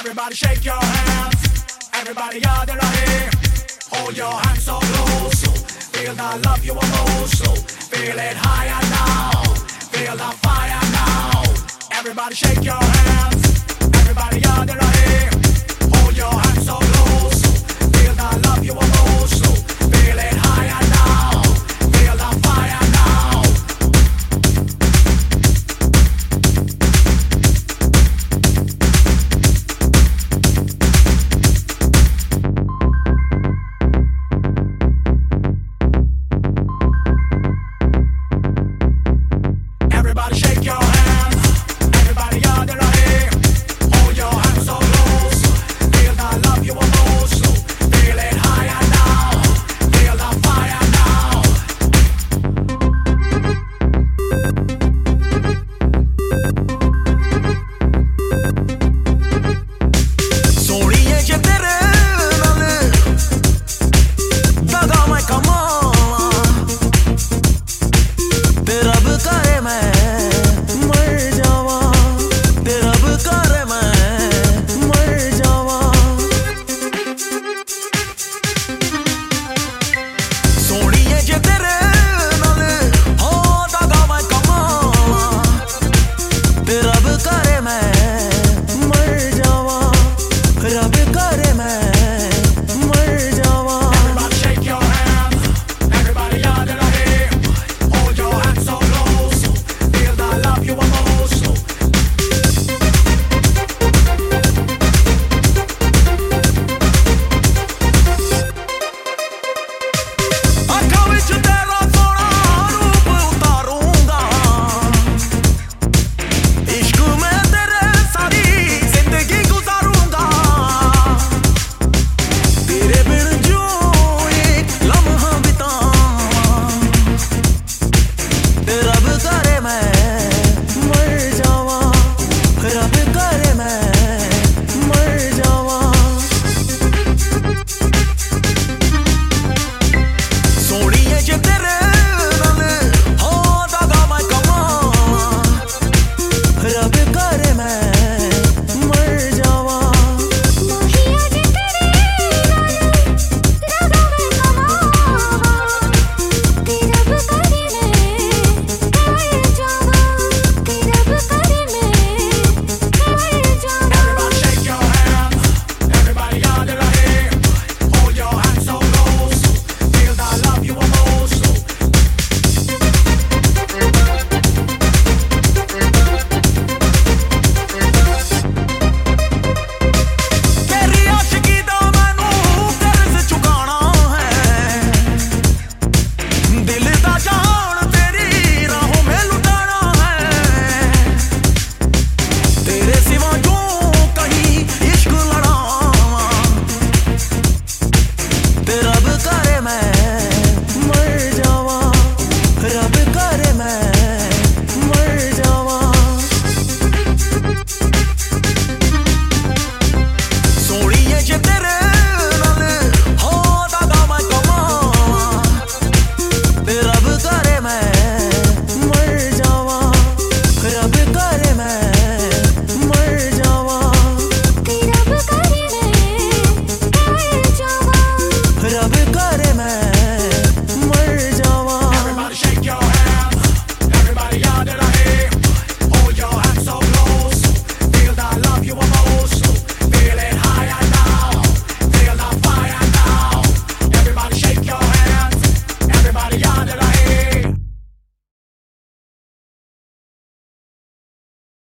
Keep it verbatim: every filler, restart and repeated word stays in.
Everybody shake your hands. Everybody out there here. Hold your hands so close. Feel the love you are most. Feel it higher now. Feel the fire now. Everybody shake your hands. Everybody out there here. Hold your hands so close. Feel the love you are most. Feel it higher now. Feel the fire now. Everybody shake your hands. Everybody out there here. Hold your hands so close. Feel the love you are most. Feel it higher now. Feel the fire now. सोनिए जे तेरे नाल दगा मैं कमां तेरा बेकार मैं मर जावा तेरा बेकार मैं मर जावा सोनिए जे तेरे नाल हो दगा मैं कमां तेरा बेकार मैं मर जावा तेरा बेकार मैं मर जावा Everybody shake your hands. Everybody out there here. Hold your hands so close. Feel the love you are most. ਅੱਖਾਂ ਵਿੱਚ ਤੇਰਾ ਸੋਹਣਾ ਰੂਪ ਉਤਾਰੂੰਗਾ इश्क में तेरे सारी जिंदगी गुजारूंगा तेरे बिन जो एक लम्हा बितावां तेरा बेकार मैं मर जावा तेरा बेकार मैं मर जावा सोनिए जे तेरे नाल हो दगा मैं कमां तेरा बेकार मैं मर जावा मोहिया जे तेरे नाल दगा मैं कमां तेरा बेकार मैं मर जावा तेरा बेकार मैं मर जावा Everybody shake your hands. Everybody out there here. Hold your hands so close. Feel the love you are most. तेरी आशिकी दा मैनू कर्ज चुकाना है दिल दा जान तेरी राहों में लुटाना है तेरे सिवा जो कहीं इश्क लड़ावां तेरा बेकार मैं मर जावा तेरा बेकार मैं मर जावा सोनिए जे तेरे नाल हो दगा मैं कमां तेरा बेकार मैं मर जावा तेरा बेकार मैं मर जावा तेरा बेकार मैं मर जावा तेरा बेकार मैं मर जावा Everybody shake your hands. Everybody out there here. Hold your hands so close. Feel the love you are most. Feel it higher now. Feel the fire now. Everybody shake your hands. Everybody out there